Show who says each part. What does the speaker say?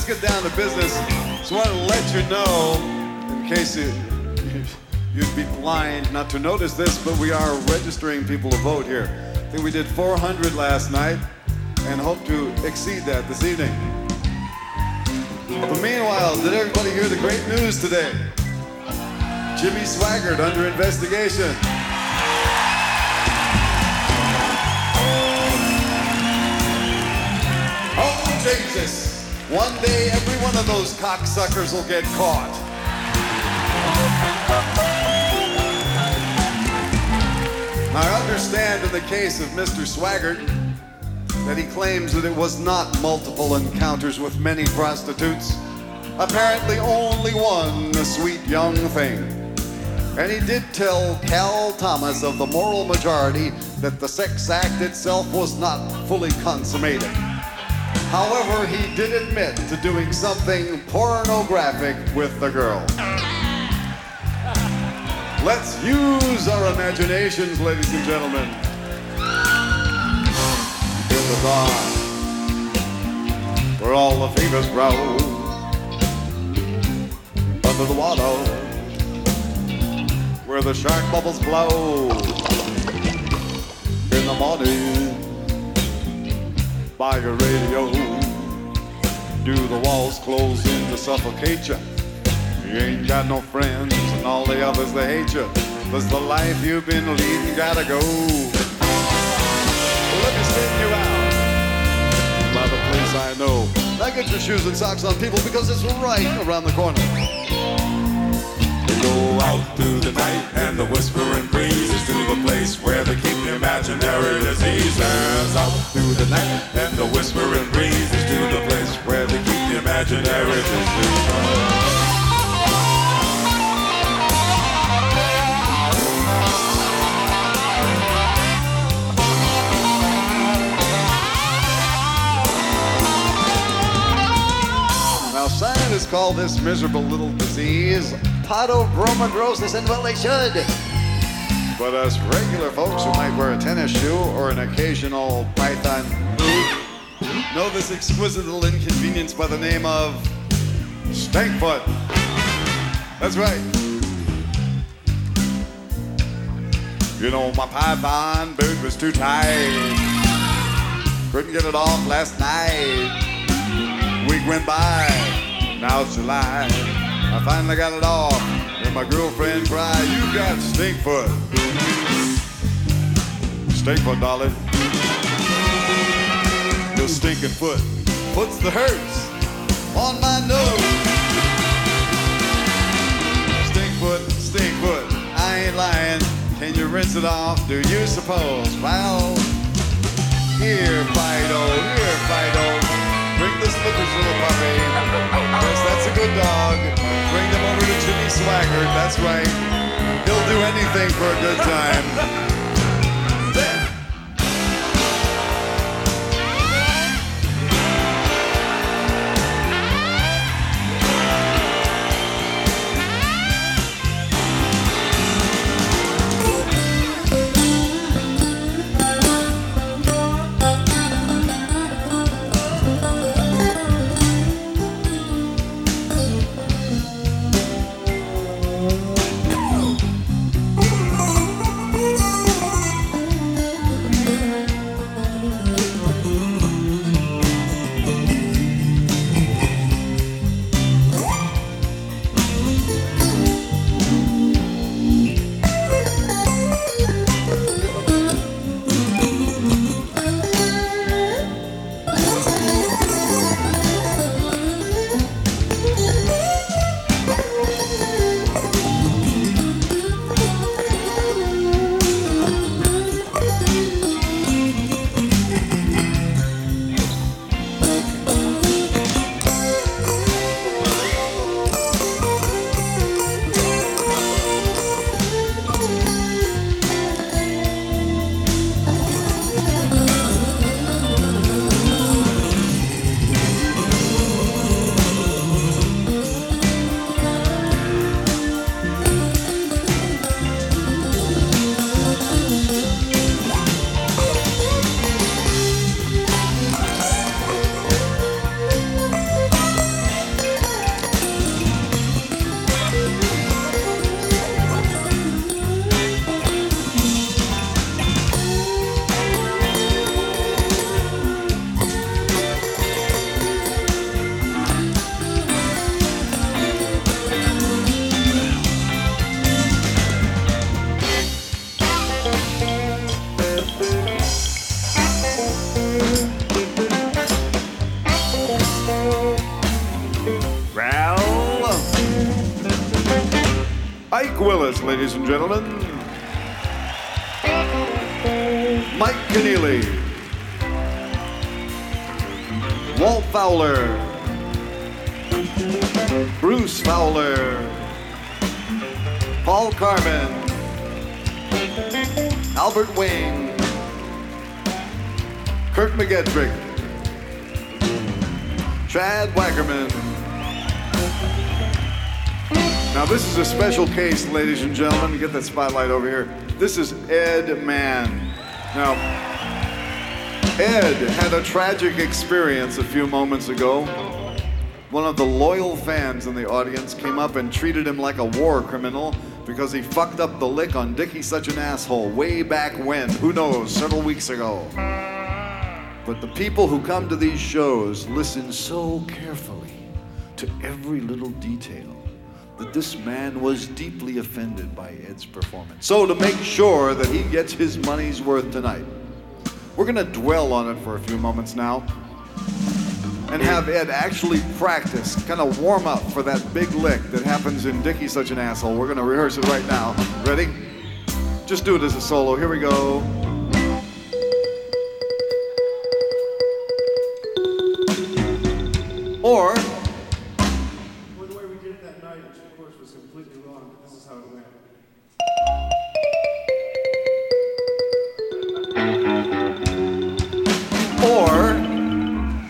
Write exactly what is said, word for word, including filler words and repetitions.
Speaker 1: get down to business. Just wanted to let you know, in case you, you'd be blind not to notice this, but we are registering people to vote here. I think we did four hundred last night and hope to exceed that this evening. But meanwhile, did everybody hear the great news today? Jimmy Swaggart under investigation. Oh, Jesus. One day, every one of those cocksuckers will get caught. Now, I understand in the case of Mister Swaggart that he claims that it was not multiple encounters with many prostitutes. Apparently only one, a sweet young thing. And he did tell Cal Thomas of the Moral Majority that the sex act itself was not fully consummated. However, he did admit to doing something pornographic with the girl. Let's use our imaginations, ladies and gentlemen. In the dark, where all the fevers grow, under the water, where the shark bubbles blow, in the morning, by your radio, do the walls close in to suffocate you? You ain't got no friends and all the others they hate you. Does the life you've been leading gotta go? Well, let me send you out by the place I know. Now get your shoes and socks on, people, because it's right around the corner.
Speaker 2: Go out through the night and the whispering breezes to the place where they keep the imaginary diseases. Out through the night and the whispering breezes to the place where they keep the imaginary diseases.
Speaker 1: Now, scientists call this miserable little disease podobromadrosis, and well, they should. But us regular folks who might wear a tennis shoe or an occasional python boot know this exquisite little inconvenience by the name of stinkfoot. That's right. You know, my python boot was too tight. Couldn't get it off last night. Week went by. Now it's July. I finally got it off, and my girlfriend cried, "You got stinkfoot." Stinkfoot, darling. Your stinking foot puts the hurts on my nose. Stinkfoot, stinkfoot, I ain't lying. Can you rinse it off, do you suppose? Well, here, Fido, here, Fido. Bring the slippers, little puppy. Yes, that's a good dog. Bring them over to Jimmy Swaggart, that's right. He'll do anything for a good time. There. Ike Willis, ladies and gentlemen. Mike Keneally. Walt Fowler. Bruce Fowler. Paul Carmen. Albert Wing. Kurt McGettrick. Chad Wackerman. Now this is a special case, ladies and gentlemen. Get that spotlight over here. This is Ed Mann. Now, Ed had a tragic experience a few moments ago. One of the loyal fans in the audience came up and treated him like a war criminal because he fucked up the lick on Dickie Such an Asshole way back when, who knows, several weeks ago. But the people who come to these shows listen so carefully to every little detail that this man was deeply offended by Ed's performance. So to make sure that he gets his money's worth tonight, we're gonna dwell on it for a few moments now and have Ed actually practice, kind of warm up for that big lick that happens in Dickie Such an Asshole. We're gonna rehearse it right now. Ready? Just do it as a solo. Here we go. Or,
Speaker 3: Well, the way we did it that night, which of course was completely wrong, but this is how it went.